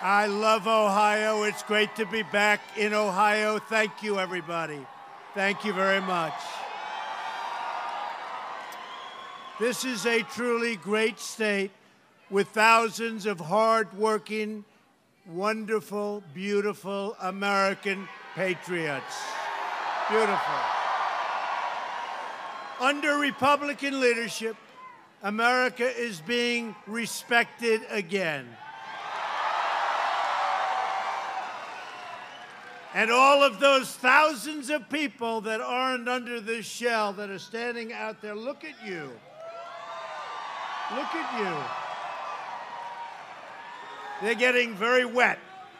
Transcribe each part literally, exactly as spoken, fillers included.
I love Ohio. It's great to be back in Ohio. Thank you, everybody. Thank you very much. This is a truly great state with thousands of hard-working, wonderful, beautiful American patriots. Beautiful. Under Republican leadership, America is being respected again. And all of those thousands of people that aren't under this shell that are standing out there, look at you. Look at you. They're getting very wet.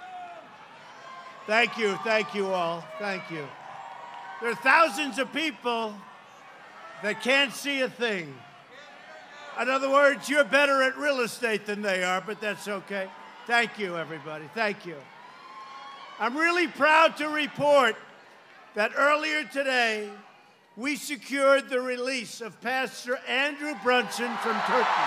Thank you, thank you all, thank you. There are thousands of people that can't see a thing. In other words, you're better at real estate than they are, but that's okay. Thank you, everybody, thank you. I'm really proud to report that earlier today, we secured the release of Pastor Andrew Brunson from Turkey.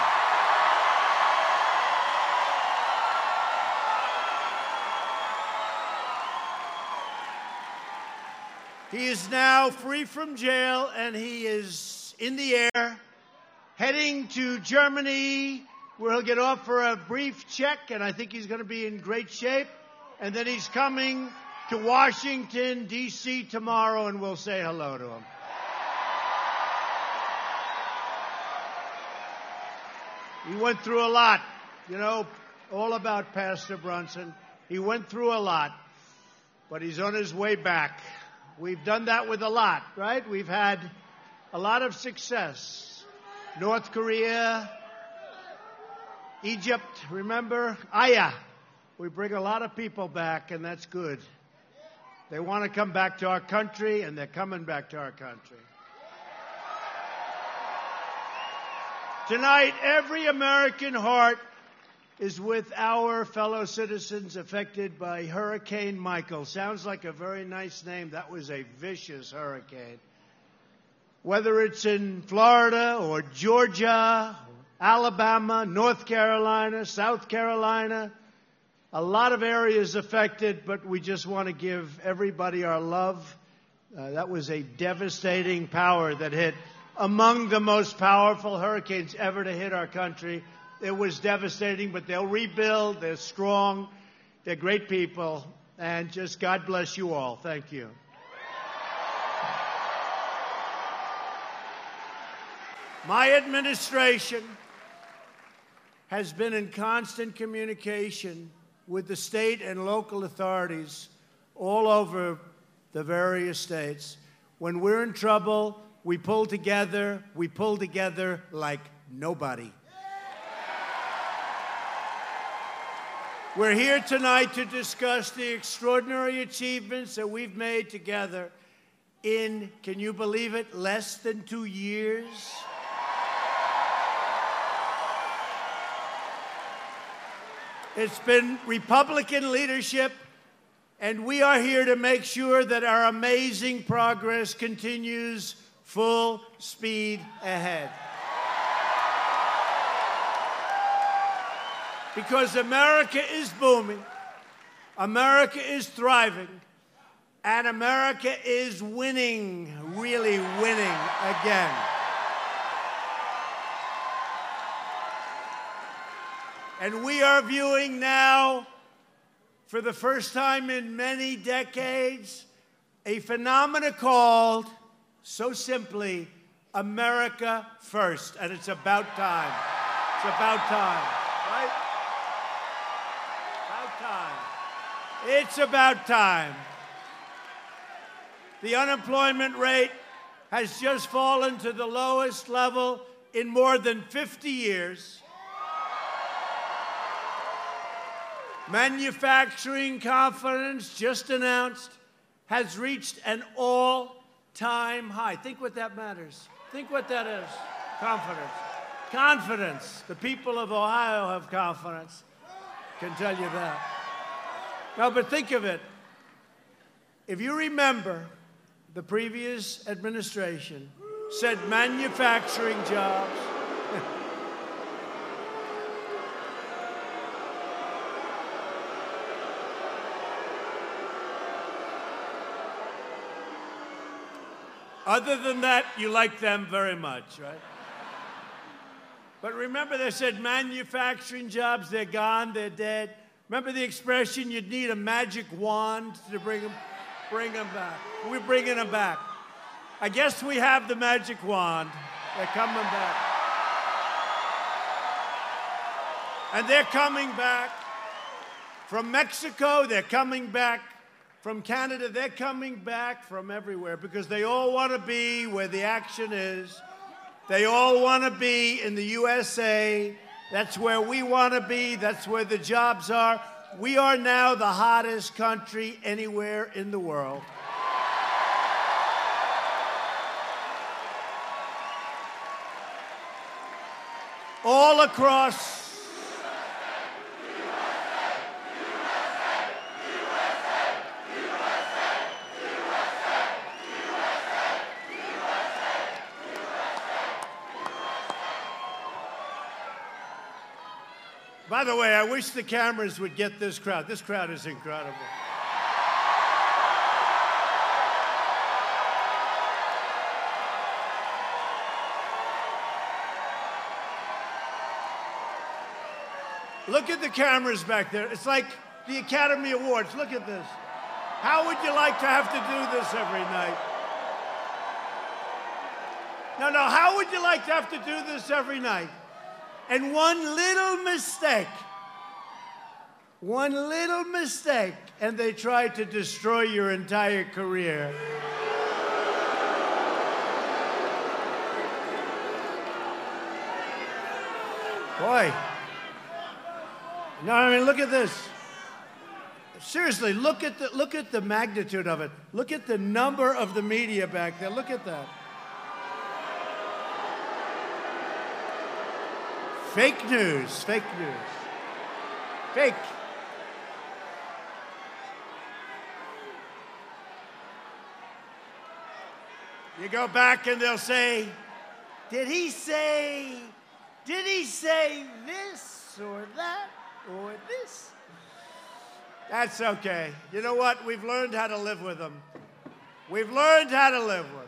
He is now free from jail, and he is in the air, heading to Germany, where he'll get off for a brief check, and I think he's going to be in great shape. And then he's coming to Washington, D C tomorrow, and we'll say hello to him. He went through a lot, you know, all about Pastor Brunson. He went through a lot, but he's on his way back. We've done that with a lot, right? We've had a lot of success. North Korea, Egypt, remember? Aya. We bring a lot of people back, and that's good. They want to come back to our country, and they're coming back to our country. Tonight, every American heart is with our fellow citizens affected by Hurricane Michael. Sounds like a very nice name. That was a vicious hurricane. Whether it's in Florida or Georgia, Alabama, North Carolina, South Carolina, a lot of areas affected, but we just want to give everybody our love. Uh, that was a devastating power that hit among the most powerful hurricanes ever to hit our country. It was devastating, but they'll rebuild. They're strong. They're great people. And just God bless you all. Thank you. My administration has been in constant communication with the state and local authorities all over the various states. When we're in trouble, we pull together. We pull together like nobody. We're here tonight to discuss the extraordinary achievements that we've made together in, can you believe it, less than two years? It's been Republican leadership, and we are here to make sure that our amazing progress continues full speed ahead. Because America is booming, America is thriving, and America is winning, really winning again. And we are viewing now, for the first time in many decades, a phenomenon called, so simply, America First. And it's about time. It's about time, right? About time. It's about time. The unemployment rate has just fallen to the lowest level in more than fifty years. Manufacturing confidence, just announced, has reached an all-time high. Think what that matters. Think what that is. Confidence. Confidence. The people of Ohio have confidence. Can tell you that. No, but think of it. If you remember, the previous administration said manufacturing jobs. Other than that, you like them very much, right? But remember, they said manufacturing jobs, they're gone, they're dead. Remember the expression, you'd need a magic wand to bring them, bring them back. We're bringing them back. I guess we have the magic wand. They're coming back. And they're coming back. From Mexico, they're coming back. From Canada, they're coming back from everywhere because they all want to be where the action is. They all want to be in the U S A. That's where we want to be. That's where the jobs are. We are now the hottest country anywhere in the world. All across. By the way, I wish the cameras would get this crowd. This crowd is incredible. Look at the cameras back there. It's like the Academy Awards. Look at this. How would you like to have to do this every night? No, no, how would you like to have to do this every night? And one little mistake, one little mistake, and they try to destroy your entire career. Boy. No, I mean, look at this. Seriously, look at the, look at the magnitude of it. Look at the number of the media back there. Look at that. Fake news, fake news. Fake. You go back and they'll say, did he say, did he say this or that or this? That's okay. You know what? We've learned how to live with them. We've learned how to live with them.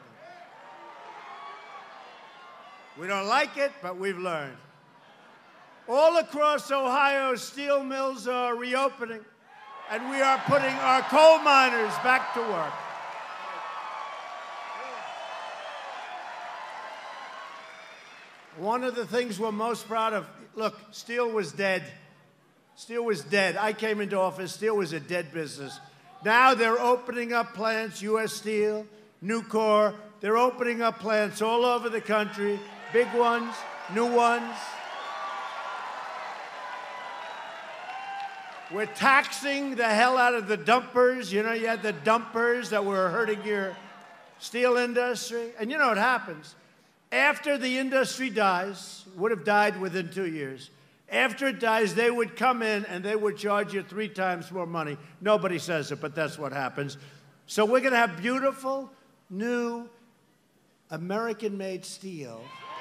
We don't like it, but we've learned. All across Ohio, steel mills are reopening, and we are putting our coal miners back to work. One of the things we're most proud of, look, steel was dead. Steel was dead. I came into office, steel was a dead business. Now they're opening up plants, U S Steel, Nucor. They're opening up plants all over the country, big ones, new ones. We're taxing the hell out of the dumpers. You know, you had the dumpers that were hurting your steel industry. And you know what happens? After the industry dies, would have died within two years. After it dies, they would come in and they would charge you three times more money. Nobody says it, but that's what happens. So we're going to have beautiful, new, American-made steel.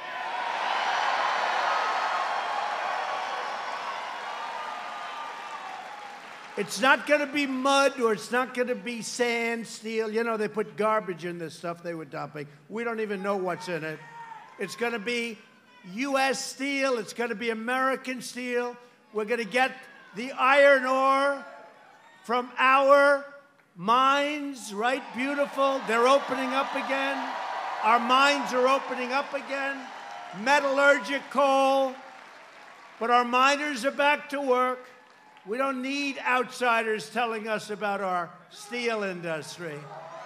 It's not going to be mud or it's not going to be sand, steel. You know, they put garbage in this stuff they were dumping. We don't even know what's in it. It's going to be U S steel. It's going to be American steel. We're going to get the iron ore from our mines, right? Beautiful. They're opening up again. Our mines are opening up again. Metallurgic coal. But our miners are back to work. We don't need outsiders telling us about our steel industry.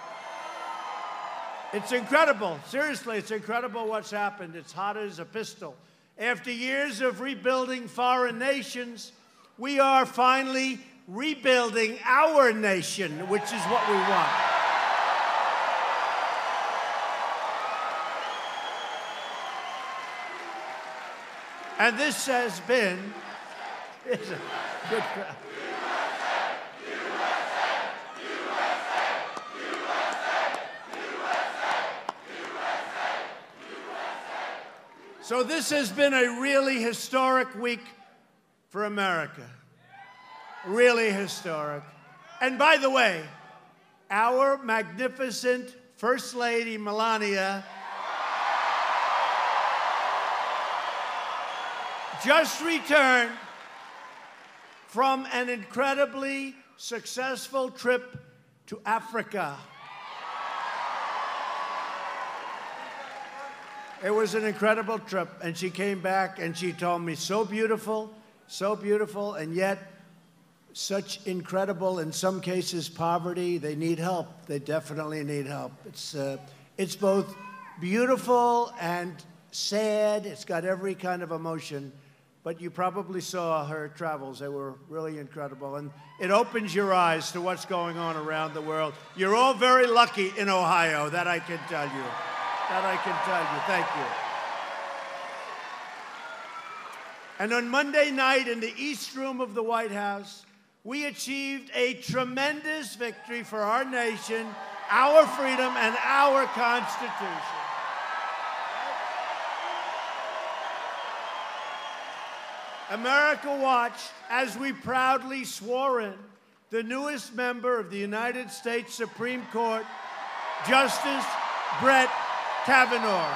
It's incredible. Seriously, it's incredible what's happened. It's hot as a pistol. After years of rebuilding foreign nations, we are finally rebuilding our nation, which is what we want. And this has been... It's a good crowd. So this has been a really historic week for America. Really historic. And by the way, our magnificent First Lady Melania just returned from an incredibly successful trip to Africa. It was an incredible trip, and she came back and she told me, so beautiful, so beautiful, and yet such incredible, in some cases, poverty. They need help. They definitely need help. It's, uh, it's both beautiful and sad. It's got every kind of emotion. But you probably saw her travels. They were really incredible. And it opens your eyes to what's going on around the world. You're all very lucky in Ohio, that I can tell you. That I can tell you. Thank you. And on Monday night in the East Room of the White House, we achieved a tremendous victory for our nation, our freedom, and our Constitution. America watched as we proudly swore in the newest member of the United States Supreme Court, Justice Brett Kavanaugh.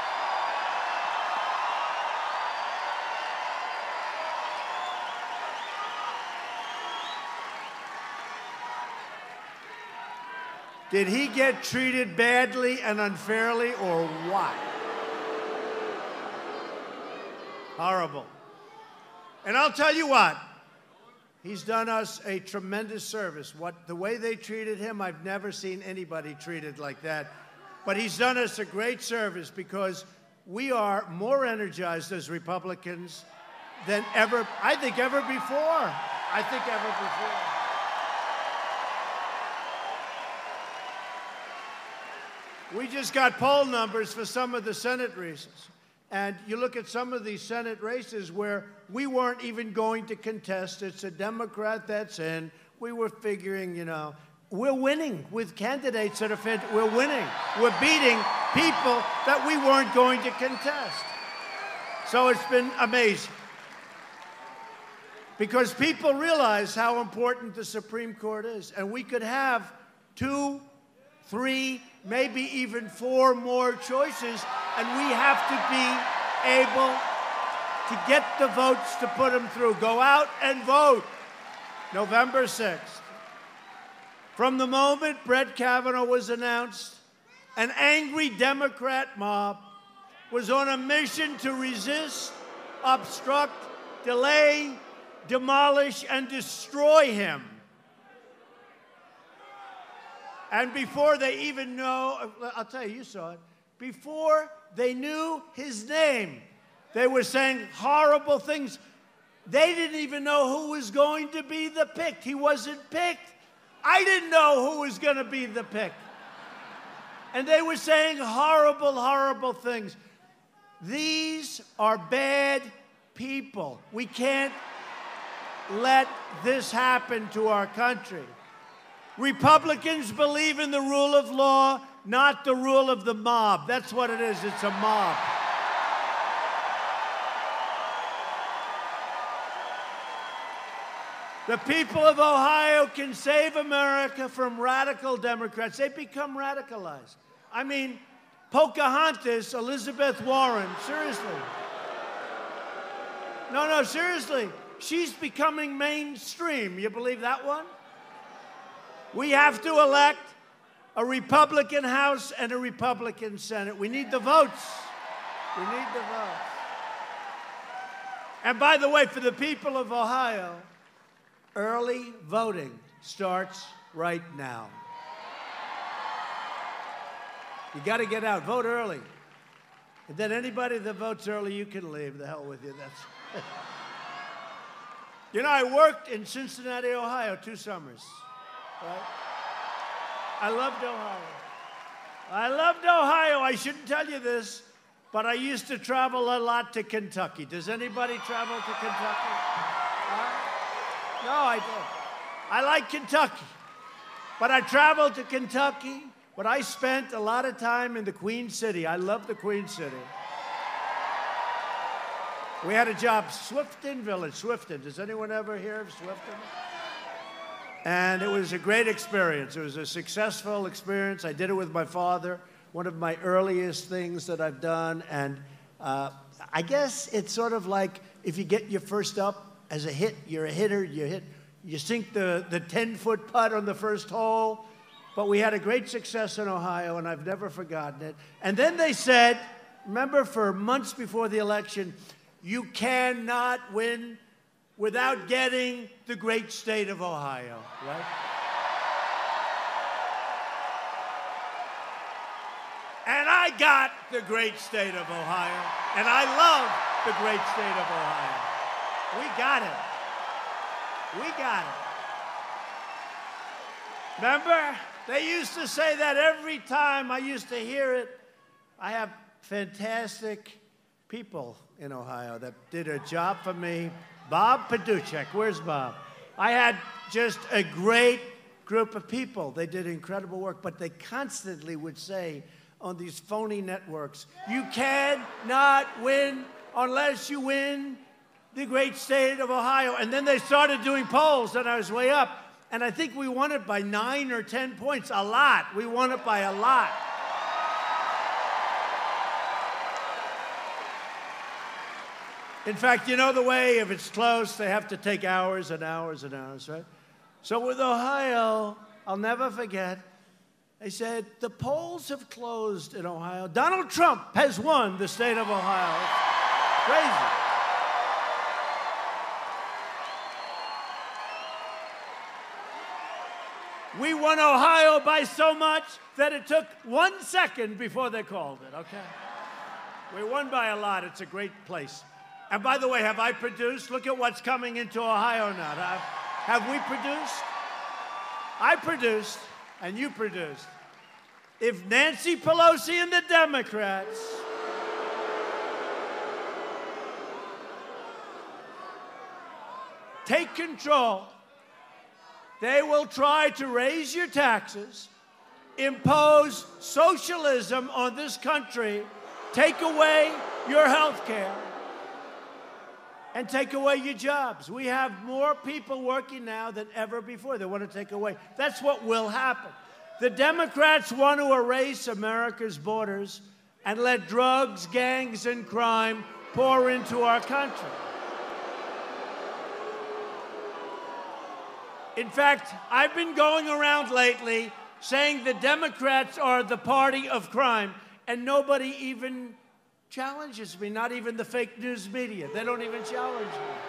Did he get treated badly and unfairly, or what? Horrible. And I'll tell you what, he's done us a tremendous service. What, the way they treated him, I've never seen anybody treated like that. But he's done us a great service because we are more energized as Republicans than ever, I think ever before. I think ever before. We just got poll numbers for some of the Senate races. And you look at some of these Senate races where we weren't even going to contest. It's a Democrat that's in. We were figuring, you know, we're winning with candidates that are fit. We're winning. We're beating people that we weren't going to contest. So it's been amazing. Because people realize how important the Supreme Court is. And we could have two, three, maybe even four more choices, and we have to be able to get the votes to put them through. Go out and vote November sixth. From the moment Brett Kavanaugh was announced, an angry Democrat mob was on a mission to resist, obstruct, delay, demolish, and destroy him. And before they even know, I'll tell you, you saw it, before they knew his name, they were saying horrible things. They didn't even know who was going to be the pick. He wasn't picked. I didn't know who was going to be the pick. And they were saying horrible, horrible things. These are bad people. We can't let this happen to our country. Republicans believe in the rule of law, not the rule of the mob. That's what it is. It's a mob. The people of Ohio can save America from radical Democrats. They become radicalized. I mean, Pocahontas, Elizabeth Warren, seriously. No, no, seriously. She's becoming mainstream. You believe that one? We have to elect a Republican House and a Republican Senate. We need the votes. We need the votes. And by the way, for the people of Ohio, early voting starts right now. You got to get out. Vote early. And then anybody that votes early, you can leave. The hell with you. That's. You know, I worked in Cincinnati, Ohio, two summers. Right? I loved Ohio. I loved Ohio. I shouldn't tell you this, but I used to travel a lot to Kentucky. Does anybody travel to Kentucky? Uh, no, I don't. I like Kentucky. But I traveled to Kentucky, but I spent a lot of time in the Queen City. I love the Queen City. We had a job, Swifton Village, Swifton. Does anyone ever hear of Swifton? And it was a great experience. It was a successful experience. I did it with my father, one of my earliest things that I've done. And uh, I guess it's sort of like if you get your first up as a hit, you're a hitter, you hit, you sink the, the ten-foot putt on the first hole. But we had a great success in Ohio, and I've never forgotten it. And then they said, remember, for months before the election, you cannot win without getting the great state of Ohio, right? And I got the great state of Ohio, and I love the great state of Ohio. We got it. We got it. Remember? They used to say that every time I used to hear it. I have fantastic people in Ohio that did a job for me. Bob Paduchek, where's Bob? I had just a great group of people. They did incredible work, but they constantly would say on these phony networks, you cannot win unless you win the great state of Ohio. And then they started doing polls, and I was way up. And I think we won it by nine or ten points, a lot. We won it by a lot. In fact, you know the way, if it's close, they have to take hours and hours and hours, right? So with Ohio, I'll never forget, they said, the polls have closed in Ohio. Donald Trump has won the state of Ohio. Crazy. We won Ohio by so much that it took one second before they called it, okay? We won by a lot. It's a great place. And by the way, have I produced? Look at what's coming into Ohio now. Have, have we produced? I produced, and you produced. If Nancy Pelosi and the Democrats take control, they will try to raise your taxes, impose socialism on this country, take away your health care, and take away your jobs. We have more people working now than ever before. They want to take away. That's what will happen. The Democrats want to erase America's borders and let drugs, gangs, and crime pour into our country. In fact, I've been going around lately saying the Democrats are the party of crime, and nobody even challenges me, not even the fake news media. They don't even challenge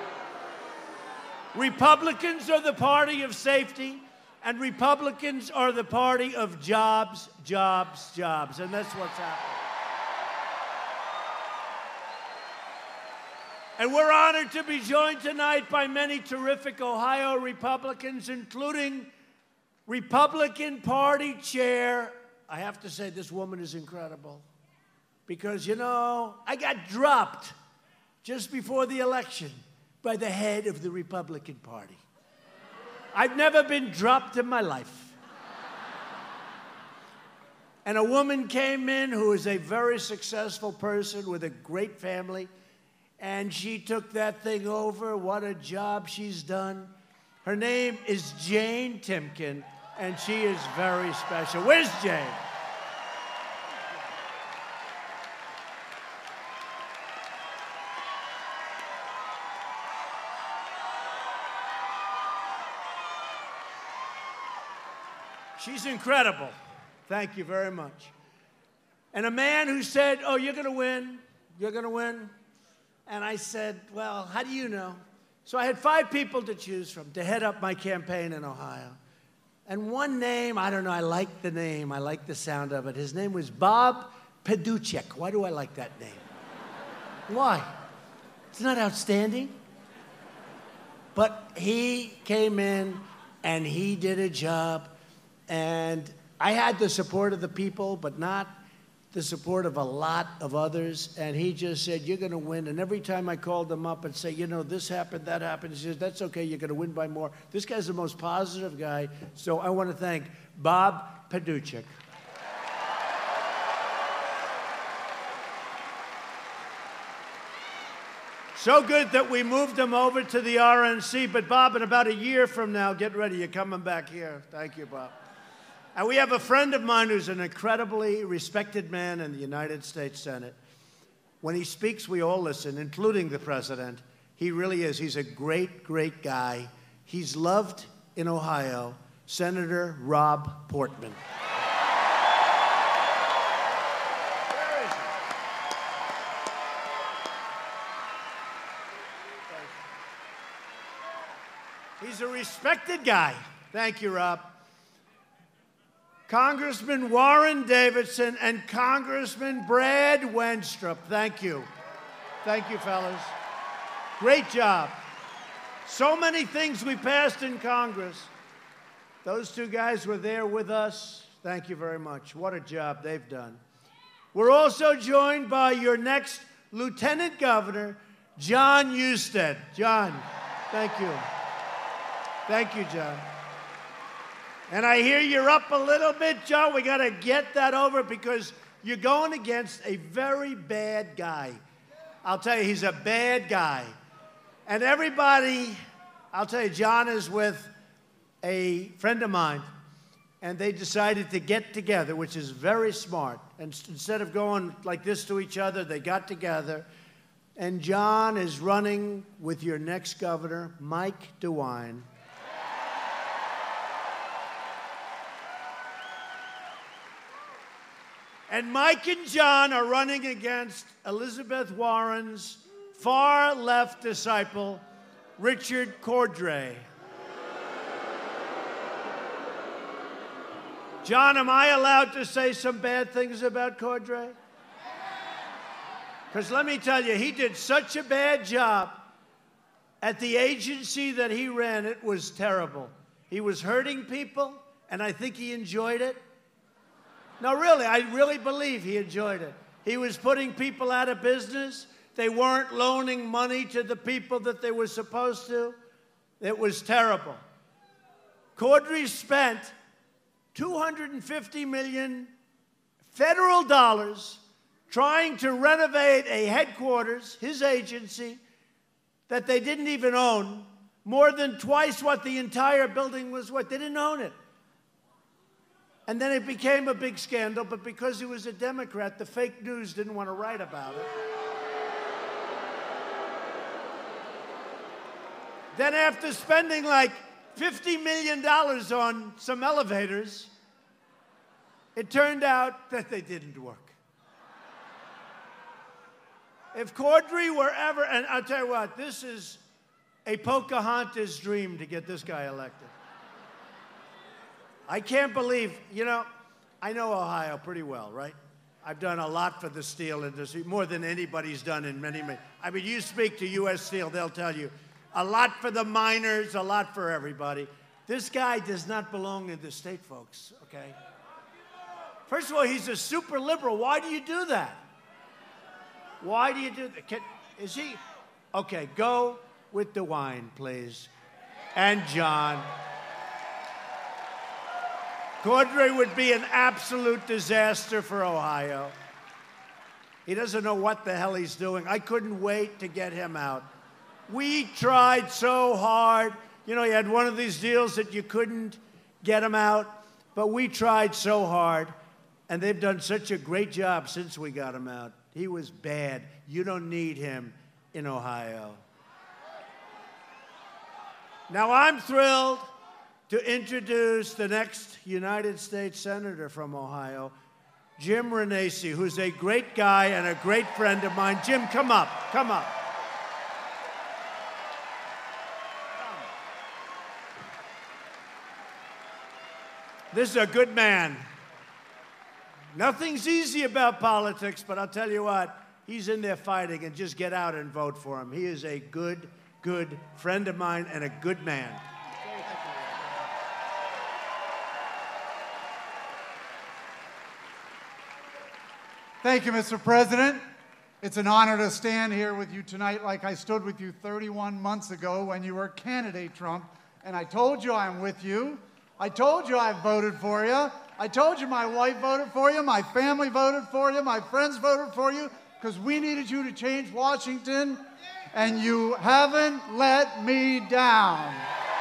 me. Republicans are the party of safety, and Republicans are the party of jobs, jobs, jobs, and that's what's happening. And we're honored to be joined tonight by many terrific Ohio Republicans, including Republican Party Chair. I have to say, this woman is incredible. Because, you know, I got dropped just before the election by the head of the Republican Party. I've never been dropped in my life. And a woman came in who is a very successful person with a great family, and she took that thing over. What a job she's done. Her name is Jane Timken, and she is very special. Where's Jane? She's incredible. Thank you very much. And a man who said, oh, you're going to win. You're going to win. And I said, well, how do you know? So I had five people to choose from to head up my campaign in Ohio. And one name, I don't know, I like the name. I like the sound of it. His name was Bob Paduchek. Why do I like that name? Why? It's not outstanding. But he came in and he did a job. And I had the support of the people, but not the support of a lot of others. And he just said, you're going to win. And every time I called him up and say, you know, this happened, that happened, he says, that's okay, you're going to win by more. This guy's the most positive guy. So I want to thank Bob Paduchek. So good that we moved him over to the R N C. But, Bob, in about a year from now, get ready. You're coming back here. Thank you, Bob. And we have a friend of mine who's an incredibly respected man in the United States Senate. When he speaks, we all listen, including the president. He really is. He's a great, great guy. He's loved in Ohio, Senator Rob Portman. Where is he? He's a respected guy. Thank you, Rob. Congressman Warren Davidson and Congressman Brad Wenstrup. Thank you. Thank you, fellas. Great job. So many things we passed in Congress. Those two guys were there with us. Thank you very much. What a job they've done. We're also joined by your next Lieutenant Governor, Jon Husted. John, thank you. Thank you, John. And I hear you're up a little bit, Joe. We got to get that over because you're going against a very bad guy. I'll tell you, he's a bad guy. And everybody, I'll tell you, John is with a friend of mine, and they decided to get together, which is very smart. And instead of going like this to each other, they got together. And John is running with your next governor, Mike DeWine. And Mike and John are running against Elizabeth Warren's far-left disciple, Richard Cordray. John, am I allowed to say some bad things about Cordray? Because let me tell you, he did such a bad job at the agency that he ran. It was terrible. He was hurting people, and I think he enjoyed it. No, really, I really believe he enjoyed it. He was putting people out of business. They weren't loaning money to the people that they were supposed to. It was terrible. Cordray spent two hundred fifty million federal dollars trying to renovate a headquarters, his agency, that they didn't even own, more than twice what the entire building was worth. They didn't own it. And then it became a big scandal, but because he was a Democrat, the fake news didn't want to write about it. Then after spending like fifty million dollars on some elevators, it turned out that they didn't work. If Cordray were ever, and I'll tell you what, this is a Pocahontas dream to get this guy elected. I can't believe, you know, I know Ohio pretty well, right? I've done a lot for the steel industry, more than anybody's done in many, many. I mean, you speak to U S Steel, they'll tell you, a lot for the miners, a lot for everybody. This guy does not belong in the state, folks, okay? First of all, he's a super liberal. Why do you do that? Why do you do that? Can, is he? Okay, go with DeWine, please. And John. Cordray would be an absolute disaster for Ohio. He doesn't know what the hell he's doing. I couldn't wait to get him out. We tried so hard. You know, you had one of these deals that you couldn't get him out, but we tried so hard, and they've done such a great job since we got him out. He was bad. You don't need him in Ohio. Now, I'm thrilled to introduce the next United States Senator from Ohio, Jim Renacci, who's a great guy and a great friend of mine. Jim, come up, come up. This is a good man. Nothing's easy about politics, but I'll tell you what, he's in there fighting, and just get out and vote for him. He is a good, good friend of mine and a good man. Thank you, Mister President. It's an honor to stand here with you tonight like I stood with you thirty-one months ago when you were candidate Trump, and I told you I'm with you. I told you I voted for you. I told you my wife voted for you, my family voted for you, my friends voted for you, because we needed you to change Washington. and you haven't let me down.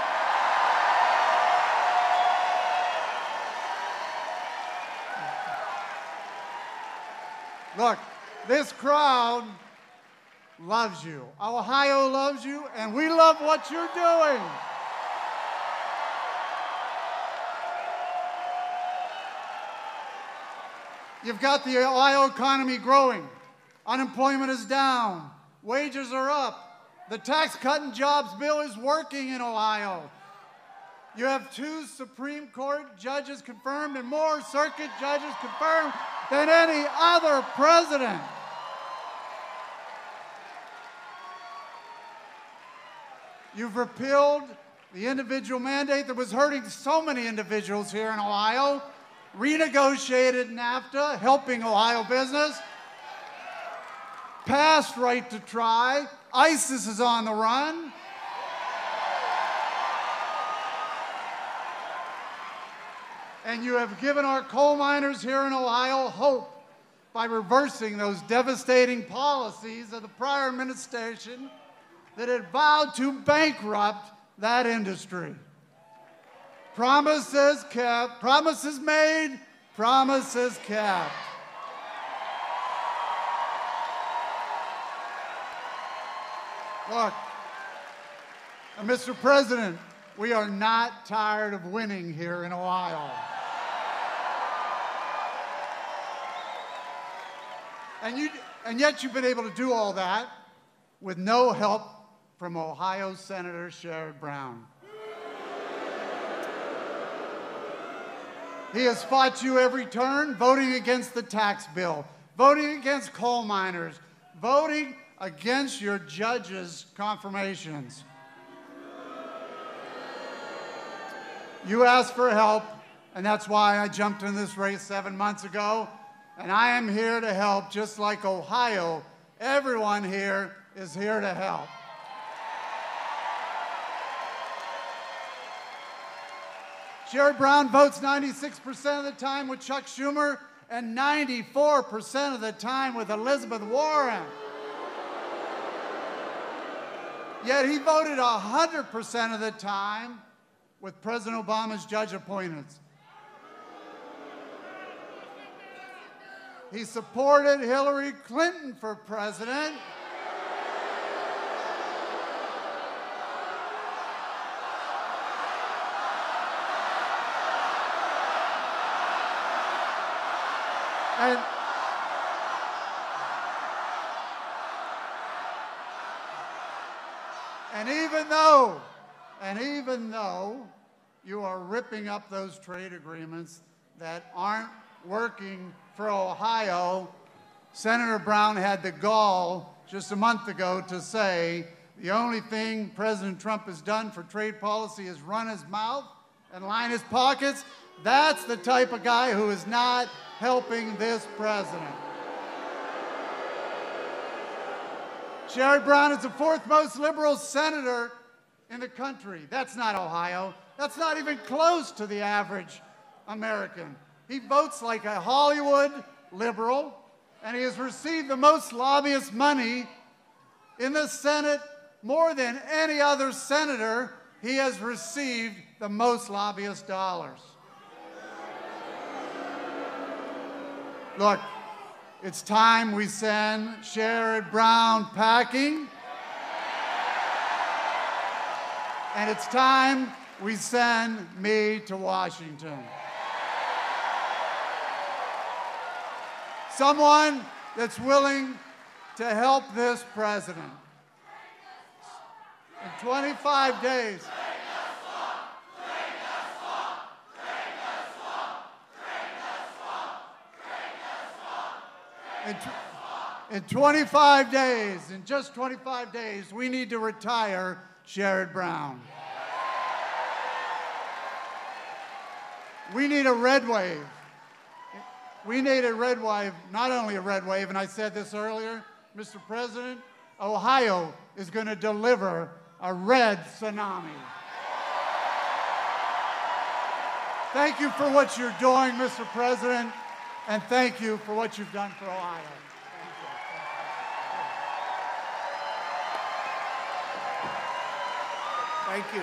Look, this crowd loves you. Ohio loves you, and we love what you're doing. You've got the Ohio economy growing. Unemployment is down. Wages are up. The tax cut and jobs bill is working in Ohio. You have two Supreme Court judges confirmed and more circuit judges confirmed than any other president. You've repealed the individual mandate that was hurting so many individuals here in Ohio, renegotiated NAFTA, helping Ohio business, passed right to try. ISIS is on the run. And you have given our coal miners here in Ohio hope by reversing those devastating policies of the prior administration that had vowed to bankrupt that industry. Promises kept, promises made, promises kept. Look, uh, Mister President, we are not tired of winning here in Ohio. And, you, and yet you've been able to do all that with no help from Ohio Senator Sherrod Brown. He has fought you every turn, voting against the tax bill, voting against coal miners, voting against your judges' confirmations. You asked for help, and that's why I jumped in this race seven months ago. And I am here to help, just like Ohio. Everyone here is here to help. Sherrod Brown votes ninety-six percent of the time with Chuck Schumer and ninety-four percent of the time with Elizabeth Warren. Yet he voted one hundred percent of the time with President Obama's judge appointments. He supported Hillary Clinton for president. And, and even though, and even though you are ripping up those trade agreements that aren't working for Ohio, Senator Brown had the gall just a month ago to say the only thing President Trump has done for trade policy is run his mouth and line his pockets. That's the type of guy who is not helping this president. Sherrod Brown is the fourth most liberal senator in the country. That's not Ohio. That's not even close to the average American. He votes like a Hollywood liberal, and he has received the most lobbyist money in the Senate. More than any other senator, he has received the most lobbyist dollars. Look, it's time we send Sherrod Brown packing, and it's time we send me to Washington. Someone that's willing to help this president. In twenty-five days. In, in twenty-five days, in just twenty-five days, we need to retire Sherrod Brown. We need a red wave. We need a red wave, not only a red wave, and I said this earlier, Mister President, Ohio is going to deliver a red tsunami. Thank you for what you're doing, Mister President, and thank you for what you've done for Ohio. Thank you. Thank you.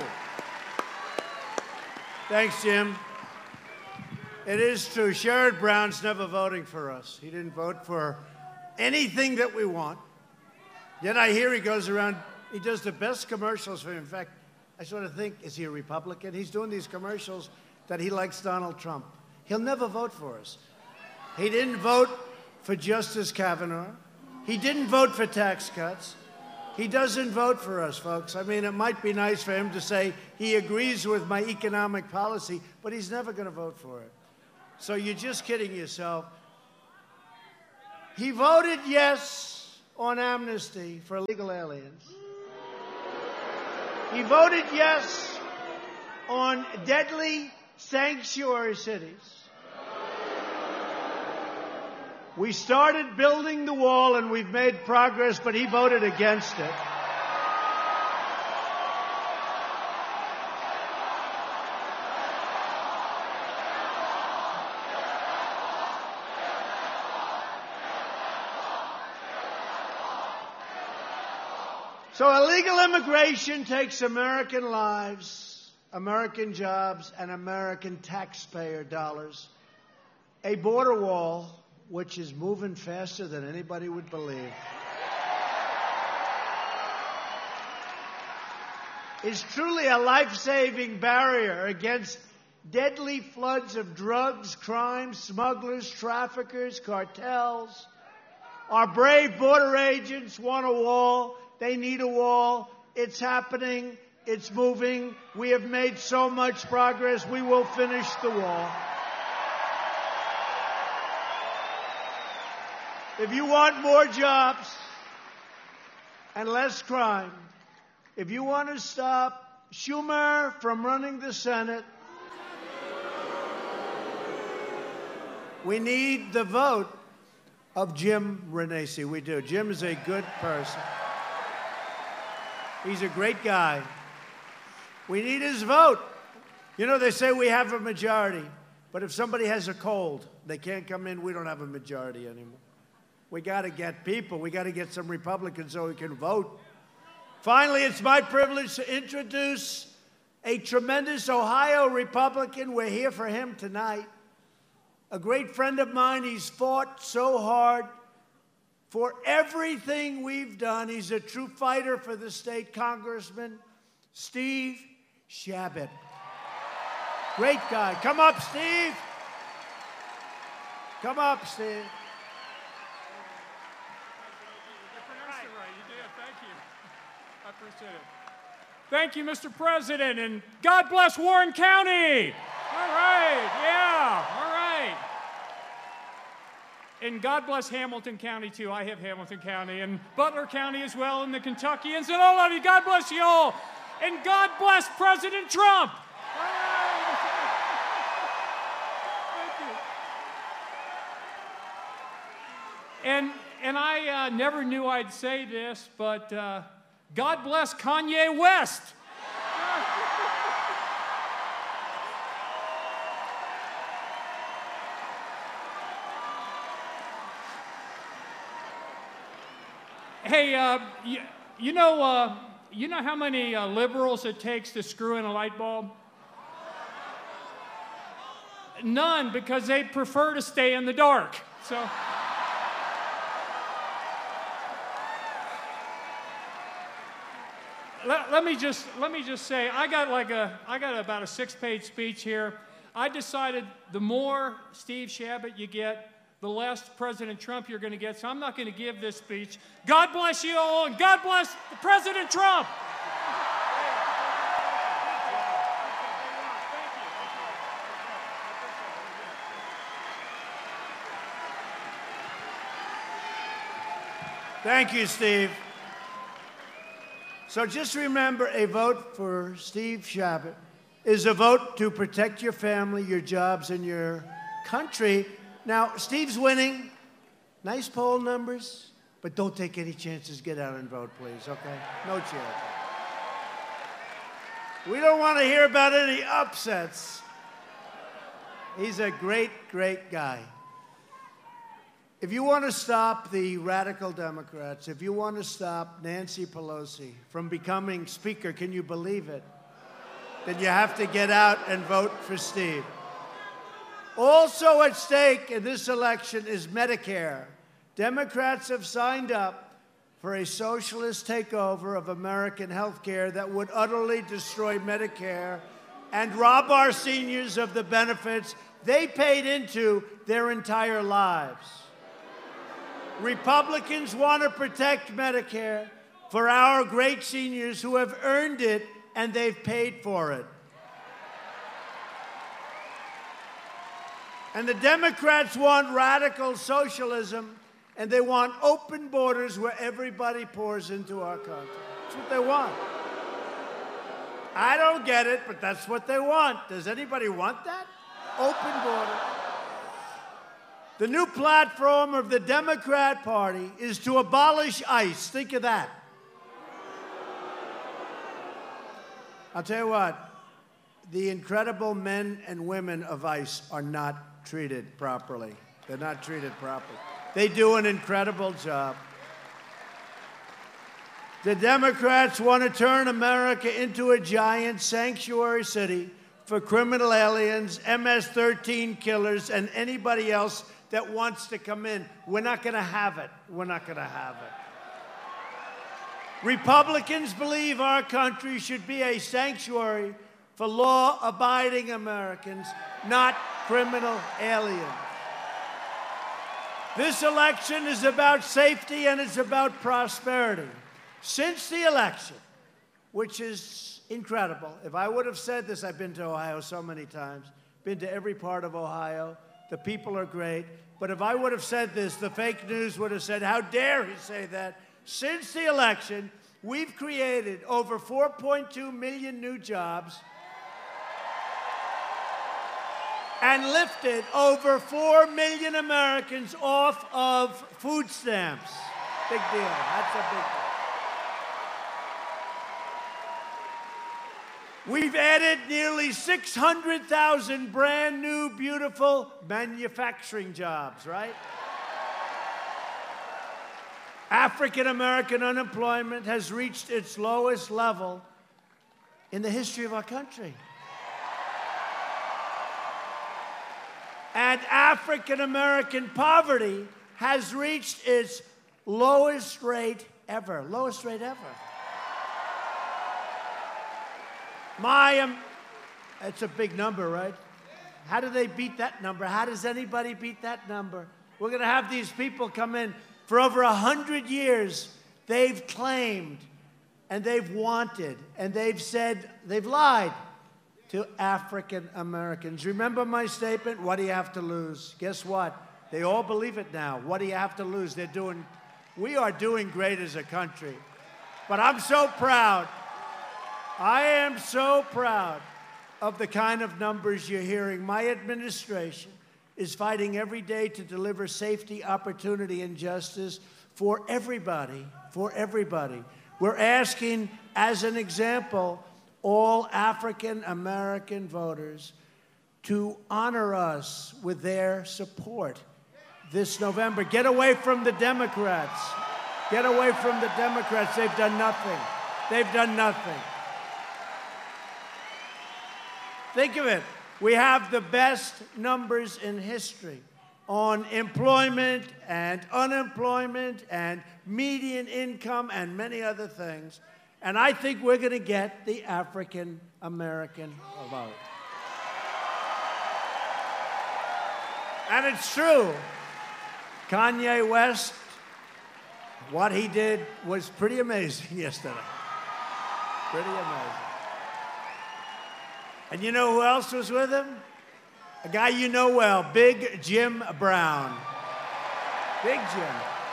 Thanks, Jim. It is true. Sherrod Brown's never voting for us. He didn't vote for anything that we want. Yet I hear he goes around, he does the best commercials for him. In fact, I sort of think, is he a Republican? He's doing these commercials that he likes Donald Trump. He'll never vote for us. He didn't vote for Justice Kavanaugh. He didn't vote for tax cuts. He doesn't vote for us, folks. I mean, it might be nice for him to say he agrees with my economic policy, but he's never going to vote for it. So you're just kidding yourself. He voted yes on amnesty for illegal aliens. He voted yes on deadly sanctuary cities. We started building the wall, and we've made progress, but he voted against it. So illegal immigration takes American lives, American jobs, and American taxpayer dollars. A border wall, which is moving faster than anybody would believe, is truly a life-saving barrier against deadly floods of drugs, crime, smugglers, traffickers, cartels. Our brave border agents want a wall. They need a wall. It's happening. It's moving. We have made so much progress. We will finish the wall. If you want more jobs and less crime, if you want to stop Schumer from running the Senate, we need the vote of Jim Renacci. We do. Jim is a good person. He's a great guy. We need his vote. You know, they say we have a majority, but if somebody has a cold, they can't come in, we don't have a majority anymore. We got to get people. We got to get some Republicans so we can vote. Finally, it's my privilege to introduce a tremendous Ohio Republican. We're here for him tonight. A great friend of mine. He's fought so hard for everything we've done. He's a true fighter for the state, Congressman Steve Chabot. Great guy. Come up, Steve. Come up, Steve. I appreciate it. Thank you, Mister President, and God bless Warren County. All right, yeah, all right. And God bless Hamilton County, too. I have Hamilton County, and Butler County as well, and the Kentuckians, and all of you. God bless you all. And God bless President Trump. All right. Thank you. And, and I uh, never knew I'd say this, but uh, God bless Kanye West. Hey, uh, you, you know, uh, you know how many uh, liberals it takes to screw in a light bulb? None, because they prefer to stay in the dark. So. Let, let me just let me just say, I got like a I got about a six-page speech here. I decided the more Steve Chabot you get, the less President Trump you're going to get. So I'm not going to give this speech. God bless you all, and God bless President Trump. Thank you, Steve. So just remember, a vote for Steve Chabot is a vote to protect your family, your jobs, and your country. Now, Steve's winning. Nice poll numbers, but don't take any chances. Get out and vote, please, okay? No chance. We don't want to hear about any upsets. He's a great, great guy. If you want to stop the radical Democrats, if you want to stop Nancy Pelosi from becoming Speaker, can you believe it? then you have to get out and vote for Steve. Also at stake in this election is Medicare. Democrats have signed up for a socialist takeover of American health care that would utterly destroy Medicare and rob our seniors of the benefits they paid into their entire lives. Republicans want to protect Medicare for our great seniors who have earned it and they've paid for it. And the Democrats want radical socialism, and they want open borders where everybody pours into our country. That's what they want. I don't get it, but that's what they want. Does anybody want that? Open border. The new platform of the Democrat Party is to abolish ICE. Think of that. I'll tell you what, the incredible men and women of ICE are not treated properly. They're not treated properly. They do an incredible job. The Democrats want to turn America into a giant sanctuary city for criminal aliens, M S thirteen killers, and anybody else that wants to come in. We're not going to have it. We're not going to have it. Republicans believe our country should be a sanctuary for law-abiding Americans, not criminal aliens. This election is about safety and it's about prosperity. Since the election, which is incredible, if I would have said this, I've been to Ohio so many times, been to every part of Ohio, the people are great, but if I would have said this, the fake news would have said, how dare he say that? Since the election, we've created over four point two million new jobs and lifted over four million Americans off of food stamps. Big deal. That's a big deal. We've added nearly six hundred thousand brand new, beautiful manufacturing jobs, right? African American unemployment has reached its lowest level in the history of our country. And African American poverty has reached its lowest rate ever. Lowest rate ever. My, um, it's a big number, right? How do they beat that number? How does anybody beat that number? We're going to have these people come in. For over a hundred years, they've claimed and they've wanted and they've said, they've lied to African Americans. Remember my statement? What do you have to lose? Guess what? They all believe it now. What do you have to lose? They're doing, we are doing great as a country. But I'm so proud. I am so proud of the kind of numbers you're hearing. My administration is fighting every day to deliver safety, opportunity, and justice for everybody, for everybody. We're asking, as an example, all African American voters to honor us with their support this November. Get away from the Democrats. Get away from the Democrats. They've done nothing. They've done nothing. Think of it. We have the best numbers in history on employment and unemployment and median income and many other things. And I think we're going to get the African American vote. And it's true. Kanye West, what he did was pretty amazing yesterday. Pretty amazing. And you know who else was with him? A guy you know well, Big Jim Brown. Big Jim.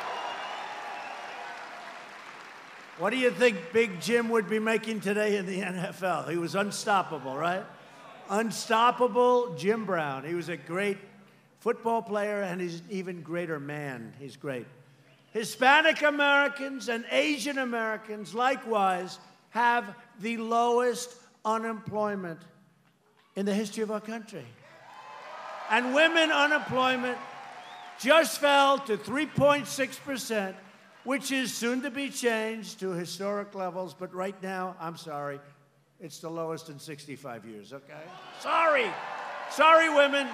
What do you think Big Jim would be making today in the N F L? He was unstoppable, right? Unstoppable Jim Brown. He was a great football player, and he's an even greater man. He's great. Hispanic Americans and Asian Americans, likewise, have the lowest unemployment in the history of our country. And women unemployment just fell to three point six percent, which is soon to be changed to historic levels, but right now, I'm sorry, It's the lowest in sixty-five years, okay? Sorry. Sorry, women.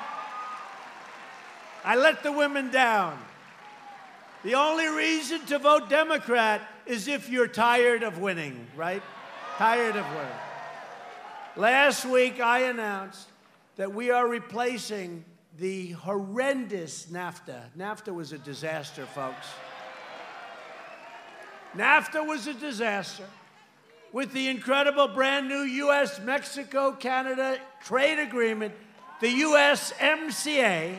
I let the women down. The only reason to vote Democrat is if you're tired of winning, right? Tired of winning. Last week, I announced that we are replacing the horrendous NAFTA. NAFTA was a disaster, folks. NAFTA was a disaster with the incredible brand new U S Mexico Canada trade agreement, the U S M C A.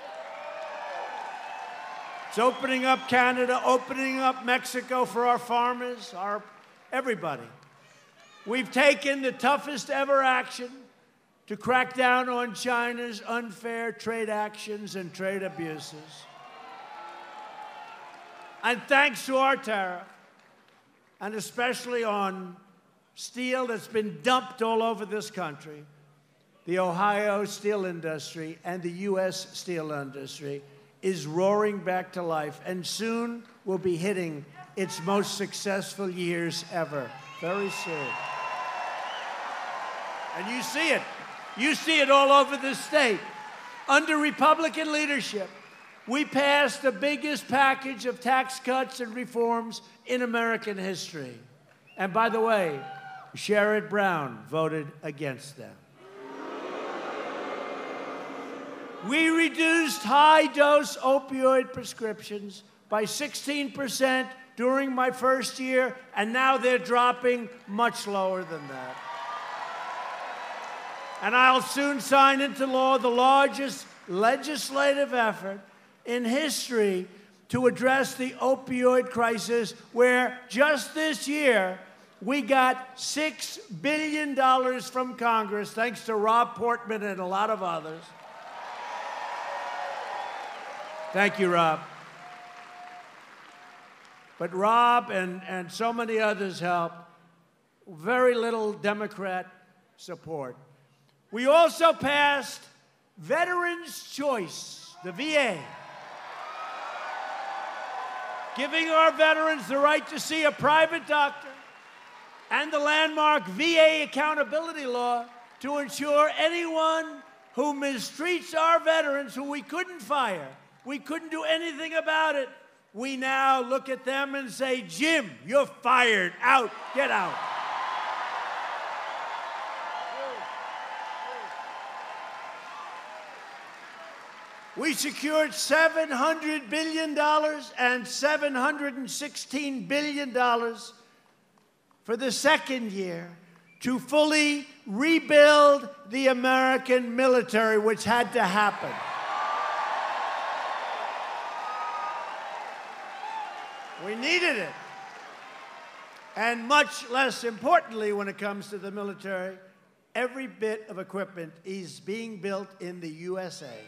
It's opening up Canada, opening up Mexico for our farmers, our everybody. We've taken the toughest ever action to crack down on China's unfair trade actions and trade abuses. And thanks to our tariff, and especially on steel that's been dumped all over this country, the Ohio steel industry and the U S steel industry is roaring back to life and soon will be hitting its most successful years ever, very soon. And you see it. You see it all over the state. Under Republican leadership, we passed the biggest package of tax cuts and reforms in American history. And by the way, Sherrod Brown voted against them. We reduced high-dose opioid prescriptions by sixteen percent during my first year, and now they're dropping much lower than that. And I'll soon sign into law the largest legislative effort in history to address the opioid crisis, where just this year we got six billion dollars from Congress, thanks to Rob Portman and a lot of others. Thank you, Rob. But Rob and, and so many others helped. Very little Democrat support. We also passed Veterans' Choice, the V A, giving our veterans the right to see a private doctor, and the landmark V A accountability law to ensure anyone who mistreats our veterans, who we couldn't fire, we couldn't do anything about it, we now look at them and say, Jim, you're fired, out, get out. We secured seven hundred billion dollars and seven hundred sixteen billion dollars for the second year to fully rebuild the American military, which had to happen. We needed it. And much less importantly, when it comes to the military, every bit of equipment is being built in the U S A.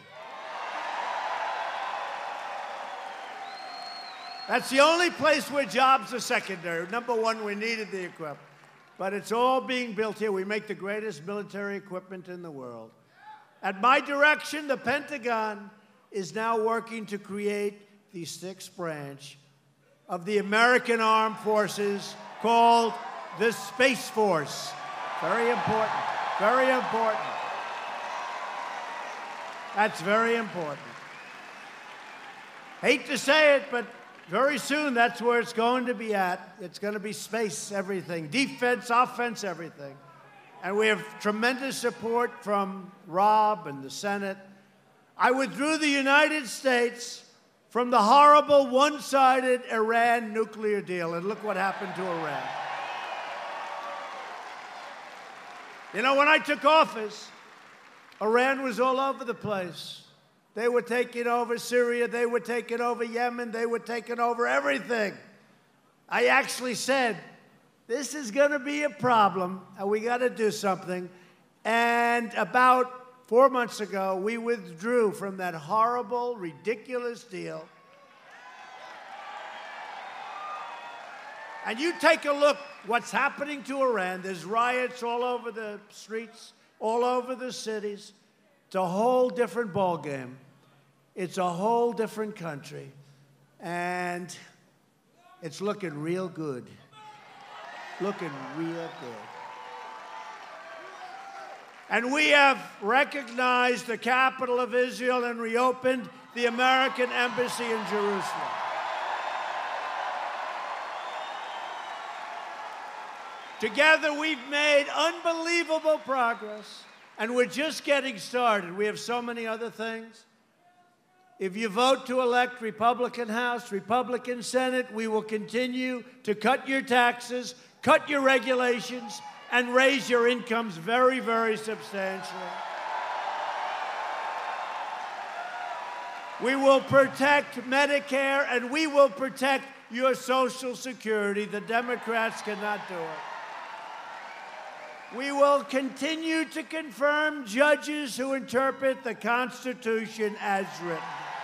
That's the only place where jobs are secondary. Number one, we needed the equipment. But it's all being built here. We make the greatest military equipment in the world. At my direction, the Pentagon is now working to create the sixth branch of the American Armed Forces called the Space Force. Very important. Very important. That's very important. Hate to say it, but very soon, that's where it's going to be at. It's going to be space, everything, defense, offense, everything. And we have tremendous support from Rob and the Senate. I withdrew the United States from the horrible one-sided Iran nuclear deal, and look what happened to Iran. You know, when I took office, Iran was all over the place. They were taking over Syria, they were taking over Yemen, they were taking over everything. I actually said, this is going to be a problem, and we got to do something. And about four months ago, we withdrew from that horrible, ridiculous deal. And you take a look what's happening to Iran. There's riots all over the streets, all over the cities. It's a whole different ballgame. It's a whole different country. And it's looking real good. Looking real good. And we have recognized the capital of Israel and reopened the American embassy in Jerusalem. Together, we've made unbelievable progress, and we're just getting started. We have so many other things. If you vote to elect Republican House, Republican Senate, we will continue to cut your taxes, cut your regulations, and raise your incomes very, very substantially. We will protect Medicare, and we will protect your Social Security. The Democrats cannot do it. We will continue to confirm judges who interpret the Constitution as written.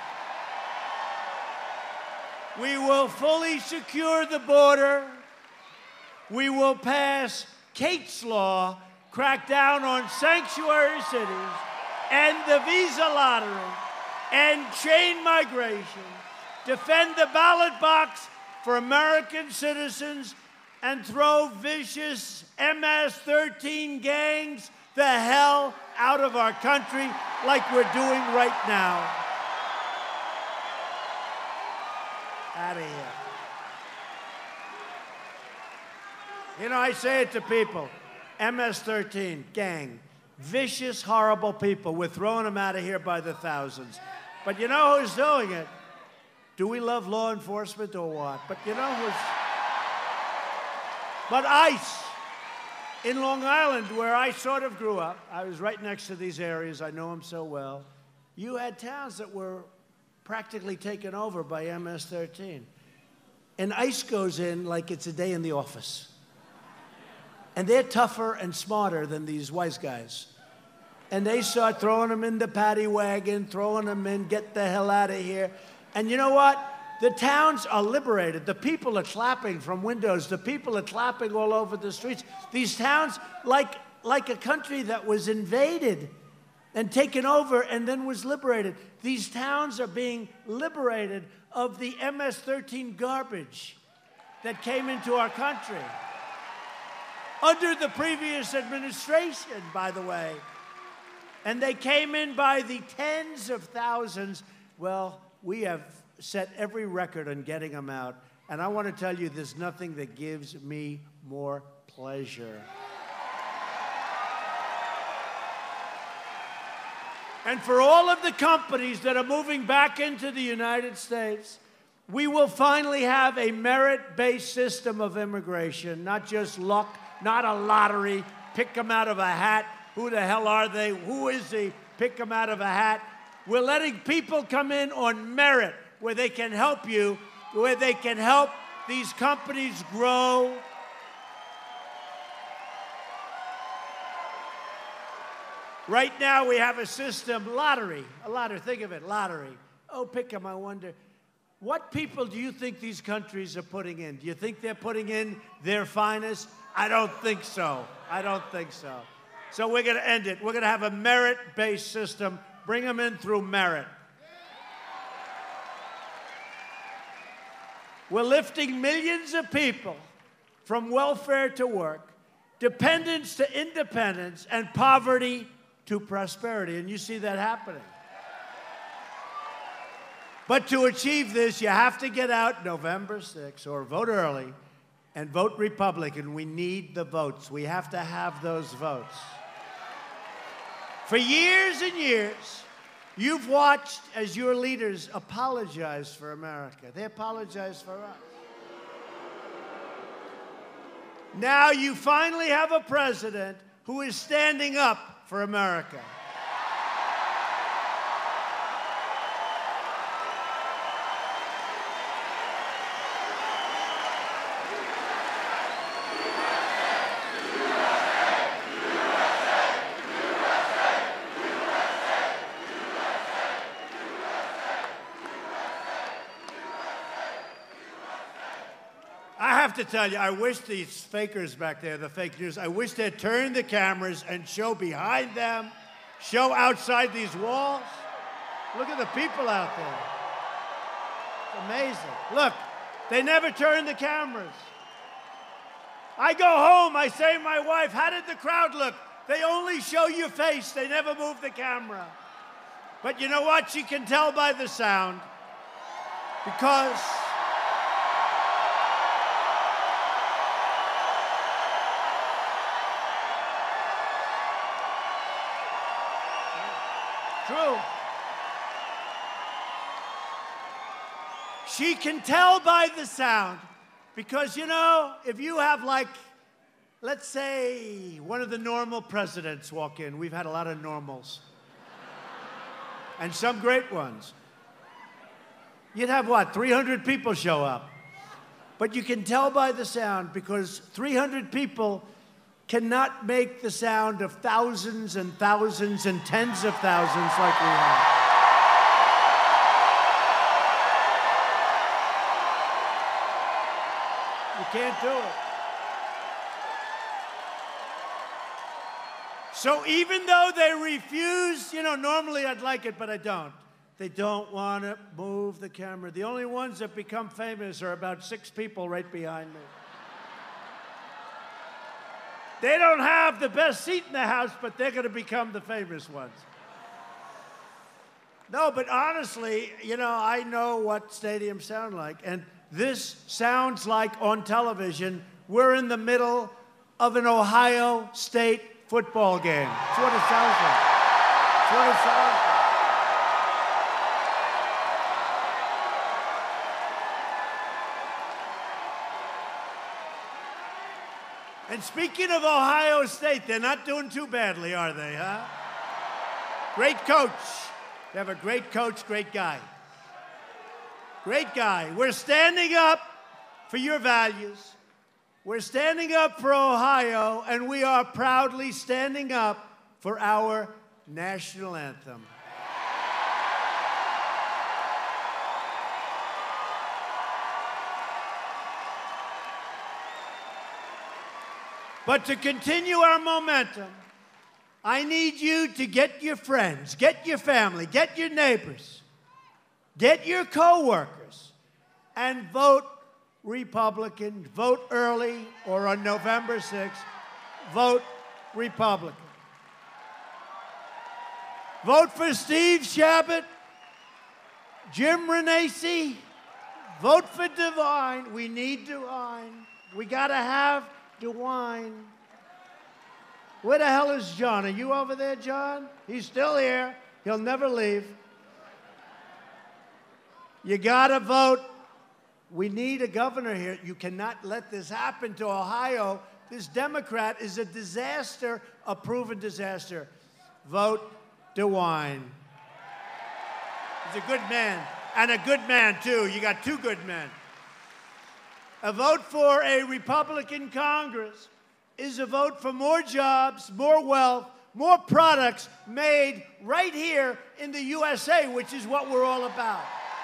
We will fully secure the border. We will pass Kate's Law, crack down on sanctuary cities, end the visa lottery, end chain migration, defend the ballot box for American citizens, and throw vicious M S thirteen gangs the hell out of our country like we're doing right now. Out of here. You know, I say it to people, M S thirteen, gang, vicious, horrible people. We're throwing them out of here by the thousands. But you know who's doing it? Do we love law enforcement or what? But you know who's... But ICE in Long Island, where I sort of grew up, I was right next to these areas, I know them so well, you had towns that were practically taken over by M S thirteen. And ICE goes in like it's a day in the office. And they're tougher and smarter than these wise guys. And they start throwing them in the paddy wagon, throwing them in, get the hell out of here. And you know what? The towns are liberated. The people are clapping from windows. The people are clapping all over the streets. These towns, like, like a country that was invaded and taken over and then was liberated. These towns are being liberated of the M S thirteen garbage that came into our country. Under the previous administration, by the way. And they came in by the tens of thousands. Well, we have set every record on getting them out. And I want to tell you, there's nothing that gives me more pleasure. And for all of the companies that are moving back into the United States, we will finally have a merit-based system of immigration, not just luck, not a lottery, pick them out of a hat. Who the hell are they? Who is he? Pick them out of a hat. We're letting people come in on merit, where they can help you, where they can help these companies grow. Right now we have a system, lottery, a lottery, think of it, lottery. Oh, pick them, I wonder. What people do you think these countries are putting in? Do you think they're putting in their finest? I don't think so. I don't think so. So we're going to end it. We're going to have a merit-based system. Bring them in through merit. We're lifting millions of people from welfare to work, dependence to independence, and poverty to prosperity. And you see that happening. But to achieve this, you have to get out November sixth or vote early and vote Republican. We need the votes. We have to have those votes. For years and years, you've watched as your leaders apologize for America. They apologize for us. Now you finally have a president who is standing up for America. To tell you, I wish these fakers back there, the fake news, I wish they'd turn the cameras and show behind them, show outside these walls. Look at the people out there. It's amazing. Look, they never turn the cameras. I go home, I say to my wife, how did the crowd look? They only show your face. They never move the camera. But you know what? She can tell by the sound. Because true. She can tell by the sound. Because, you know, if you have, like, let's say one of the normal presidents walk in. We've had a lot of normals. And some great ones. You'd have, what, three hundred people show up. But you can tell by the sound because three hundred people cannot make the sound of thousands and thousands and tens of thousands like we have. You can't do it. So even though they refuse, you know, normally I'd like it, but I don't. They don't want to move the camera. The only ones that become famous are about six people right behind me. They don't have the best seat in the house, but they're going to become the famous ones. No, but honestly, you know, I know what stadiums sound like. And this sounds like on television, we're in the middle of an Ohio State football game. That's what it sounds like. That's what it sounds like. And speaking of Ohio State, they're not doing too badly, are they, huh? Great coach. They have a great coach, great guy. Great guy. We're standing up for your values. We're standing up for Ohio, and we are proudly standing up for our national anthem. But to continue our momentum, I need you to get your friends, get your family, get your neighbors, get your co-workers, and vote Republican. Vote early or on November sixth, vote Republican. Vote for Steve Chabot, Jim Renacci. Vote for DeWine. We need DeWine. We got to have DeWine. Where the hell is John? Are you over there, John? He's still here. He'll never leave. You gotta vote. We need a governor here. You cannot let this happen to Ohio. This Democrat is a disaster, a proven disaster. Vote DeWine. He's a good man, and a good man, too. You got two good men. A vote for a Republican Congress is a vote for more jobs, more wealth, more products made right here in the U S A, which is what we're all about.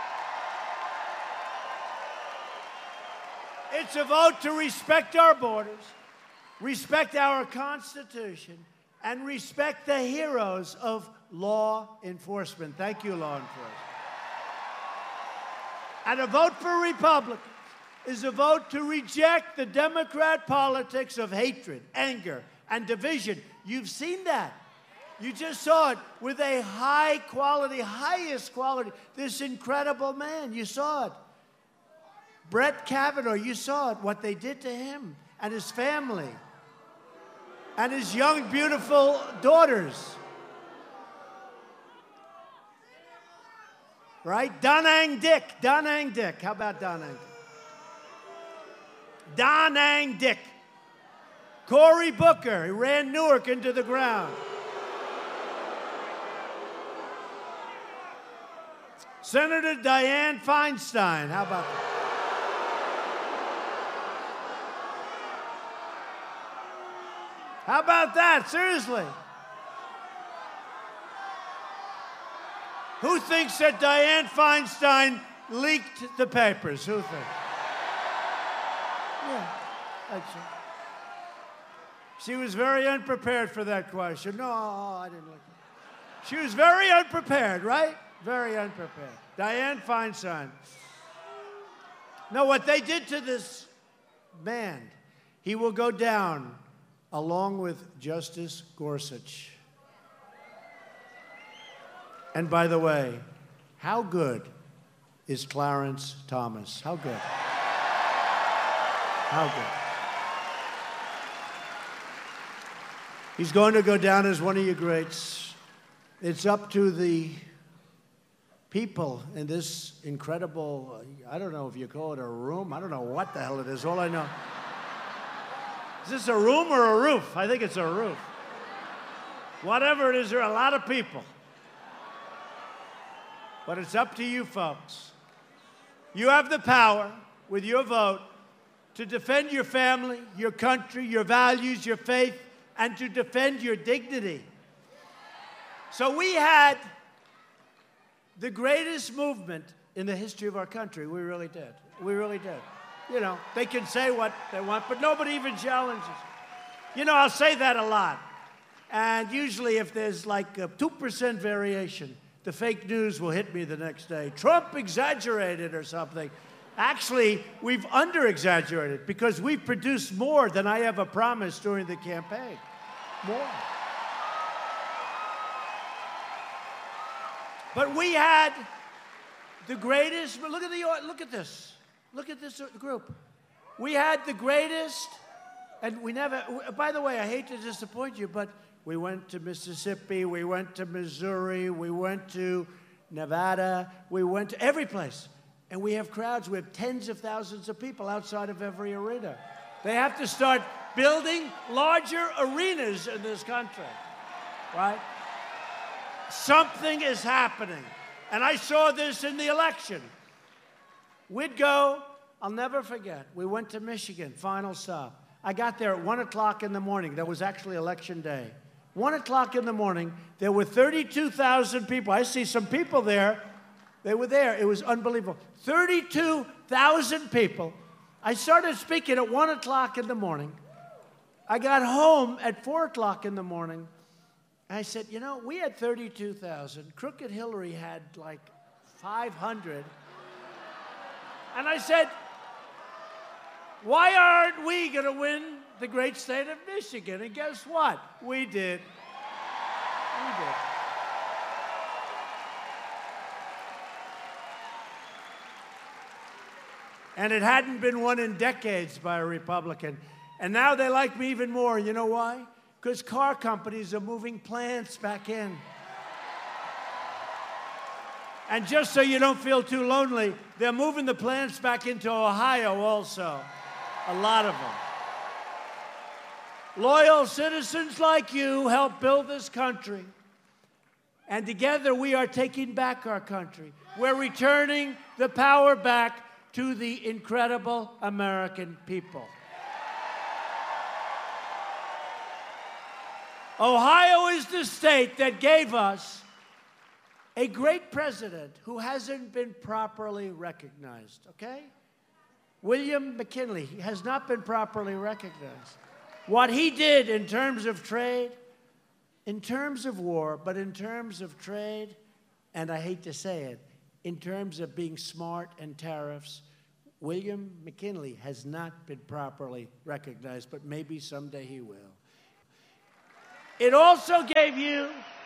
It's a vote to respect our borders, respect our Constitution, and respect the heroes of law enforcement. Thank you, law enforcement. And a vote for Republicans is a vote to reject the Democrat politics of hatred, anger, and division. You've seen that. You just saw it with a high quality, highest quality, this incredible man. You saw it. Brett Kavanaugh, you saw it, what they did to him and his family and his young, beautiful daughters. Right? Danang Dick, Danang Dick. How about Danang Dick? Danang Dick. Cory Booker, he ran Newark into the ground. Senator Dianne Feinstein, how about that? How about that? Seriously. Who thinks that Dianne Feinstein leaked the papers? Who thinks? Yeah, that's it. She was very unprepared for that question. No, I didn't look. She was very unprepared, right? Very unprepared. Dianne Feinstein. No, what they did to this man, he will go down along with Justice Gorsuch. And by the way, how good is Clarence Thomas? How good? How good? He's going to go down as one of your greats. It's up to the people in this incredible, I don't know if you call it a room. I don't know what the hell it is. All I know. Is this a room or a roof? I think it's a roof. Whatever it is, there are a lot of people. But it's up to you folks. You have the power, with your vote, to defend your family, your country, your values, your faith, and to defend your dignity. So we had the greatest movement in the history of our country. We really did. We really did. You know, they can say what they want, but nobody even challenges. You know, I'll say that a lot. And usually if there's like a two percent variation, the fake news will hit me the next day. Trump exaggerated or something. Actually, we've under-exaggerated because we've produced more than I ever promised during the campaign. More. But we had the greatest, look at the, look at this. Look at this group. We had the greatest, and we never, by the way, I hate to disappoint you, but we went to Mississippi, we went to Missouri, we went to Nevada, we went to every place. And we have crowds, we have tens of thousands of people outside of every arena. They have to start building larger arenas in this country, right? Something is happening. And I saw this in the election. We'd go, I'll never forget, we went to Michigan, final stop. I got there at one o'clock in the morning. That was actually election day. one o'clock in the morning, there were thirty-two thousand people. I see some people there. They were there. It was unbelievable. thirty-two thousand people. I started speaking at one o'clock in the morning. I got home at four o'clock in the morning. And I said, you know, we had thirty-two thousand. Crooked Hillary had like five hundred. And I said, why aren't we going to win the great state of Michigan? And guess what? We did. We did. And it hadn't been won in decades by a Republican. And now they like me even more. You know why? Because car companies are moving plants back in. And just so you don't feel too lonely, they're moving the plants back into Ohio also. A lot of them. Loyal citizens like you help build this country. And together we are taking back our country. We're returning the power back to the incredible American people. Ohio is the state that gave us a great president who hasn't been properly recognized, okay? William McKinley has not been properly recognized. What he did in terms of trade, in terms of war, but in terms of trade, and I hate to say it, in terms of being smart and tariffs, William McKinley has not been properly recognized, but maybe someday he will. It also gave you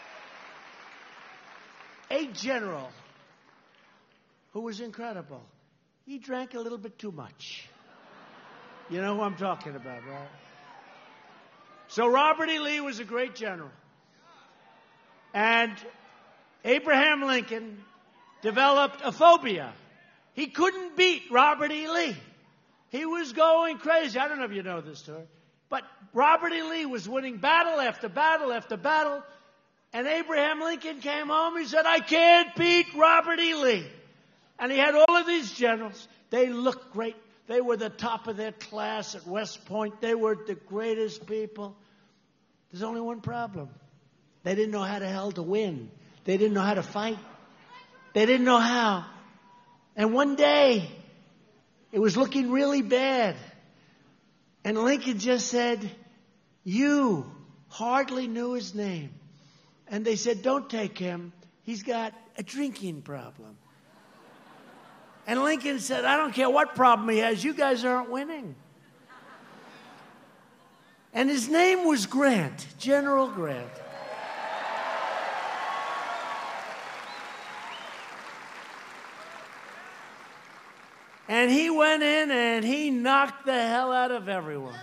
a general who was incredible. He drank a little bit too much. You know who I'm talking about, right? So Robert E. Lee was a great general. And Abraham Lincoln developed a phobia. He couldn't beat Robert E. Lee. He was going crazy. I don't know if you know this story. But Robert E. Lee was winning battle after battle after battle. And Abraham Lincoln came home. He said, I can't beat Robert E. Lee. And he had all of these generals. They looked great. They were the top of their class at West Point. They were the greatest people. There's only one problem. They didn't know how the hell to win. They didn't know how to fight. They didn't know how. And one day, it was looking really bad. And Lincoln just said, you hardly knew his name. And they said, don't take him. He's got a drinking problem. And Lincoln said, I don't care what problem he has. You guys aren't winning. And his name was Grant, General Grant. And he went in and he knocked the hell out of everyone.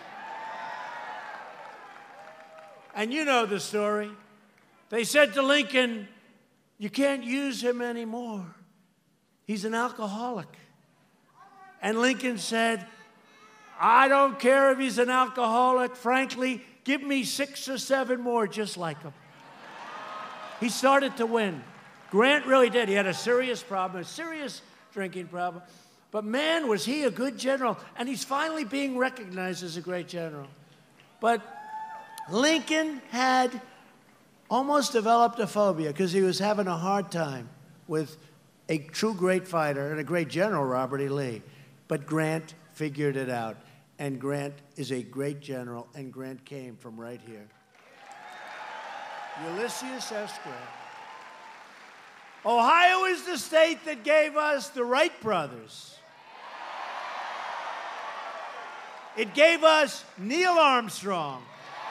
And you know the story. They said to Lincoln, you can't use him anymore. He's an alcoholic. And Lincoln said, I don't care if he's an alcoholic. Frankly, give me six or seven more just like him. He started to win. Grant really did. He had a serious problem, a serious drinking problem. But man, was he a good general. And he's finally being recognized as a great general. But Lincoln had almost developed a phobia because he was having a hard time with a true great fighter and a great general, Robert E. Lee. But Grant figured it out. And Grant is a great general, and Grant came from right here. Ulysses S. Grant. Ohio is the state that gave us the Wright brothers. It gave us Neil Armstrong.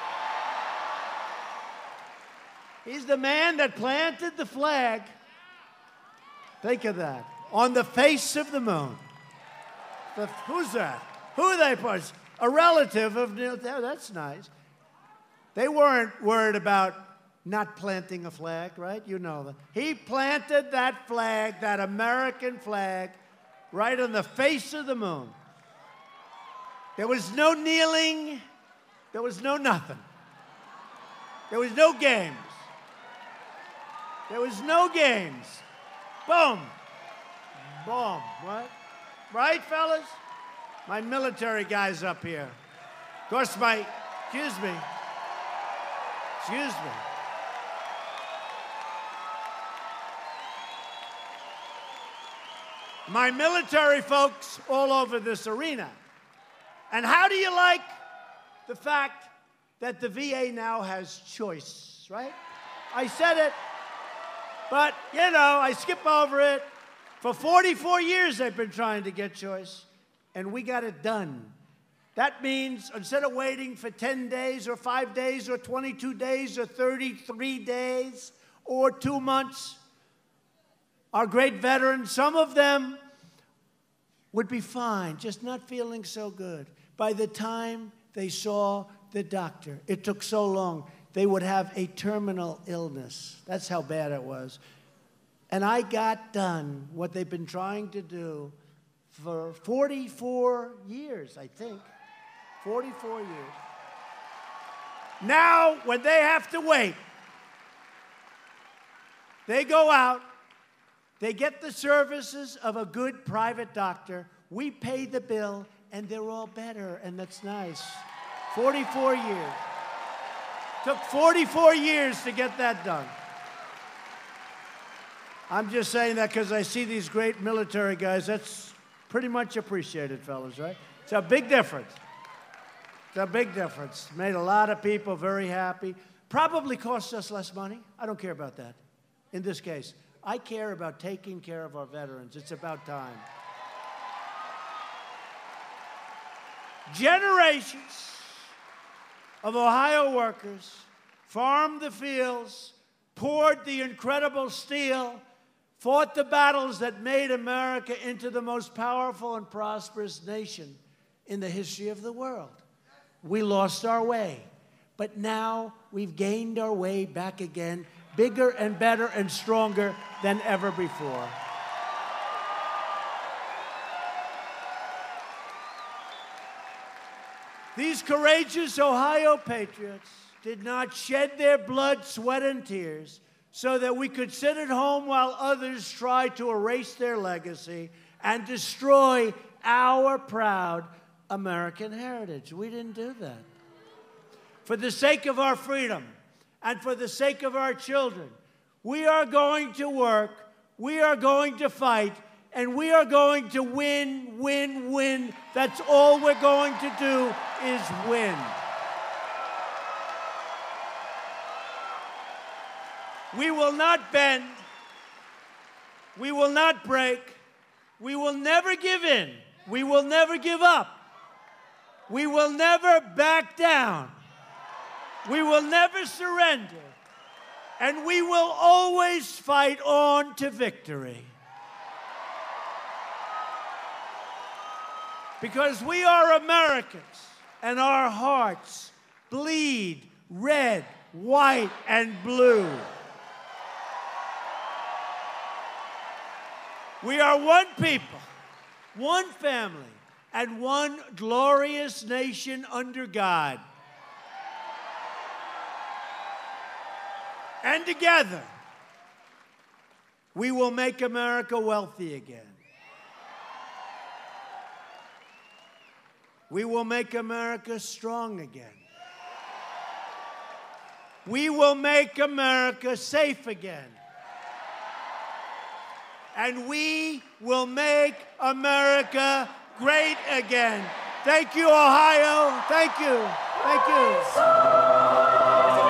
He's the man that planted the flag, think of that, on the face of the moon. The, who's that? Who are they? Push? A relative of Neil. Oh, that's nice. They weren't worried about not planting a flag, right? You know that. He planted that flag, that American flag, right on the face of the moon. There was no kneeling. There was no nothing. There was no games. There was no games. Boom. Boom. What? Right, fellas? My military guys up here. Of course, my, excuse me. Excuse me. My military folks all over this arena. And how do you like the fact that the V A now has choice, right? I said it, but, you know, I skip over it. For forty-four years, they've been trying to get choice, and we got it done. That means instead of waiting for ten days or five days or twenty-two days or thirty-three days or two months, our great veterans, some of them would be fine, just not feeling so good. By the time they saw the doctor, it took so long, they would have a terminal illness. That's how bad it was. And I got done what they've been trying to do for forty-four years, I think. forty-four years. Now, when they have to wait, they go out, they get the services of a good private doctor, we pay the bill, and they're all better, and that's nice. forty-four years. Took forty-four years to get that done. I'm just saying that because I see these great military guys. That's pretty much appreciated, fellas, right? It's a big difference. It's a big difference. Made a lot of people very happy. Probably cost us less money. I don't care about that. In this case, I care about taking care of our veterans. It's about time. Generations of Ohio workers farmed the fields, poured the incredible steel, fought the battles that made America into the most powerful and prosperous nation in the history of the world. We lost our way, but now we've gained our way back again, bigger and better and stronger than ever before. These courageous Ohio patriots did not shed their blood, sweat, and tears so that we could sit at home while others tried to erase their legacy and destroy our proud American heritage. We didn't do that. For the sake of our freedom and for the sake of our children, we are going to work, we are going to fight, and we are going to win, win, win. That's all we're going to do is win. We will not bend. We will not break. We will never give in. We will never give up. We will never back down. We will never surrender. And we will always fight on to victory. Because we are Americans, and our hearts bleed red, white, and blue. We are one people, one family, and one glorious nation under God. And together, we will make America wealthy again. We will make America strong again. We will make America safe again. And we will make America great again. Thank you, Ohio. Thank you. Thank you.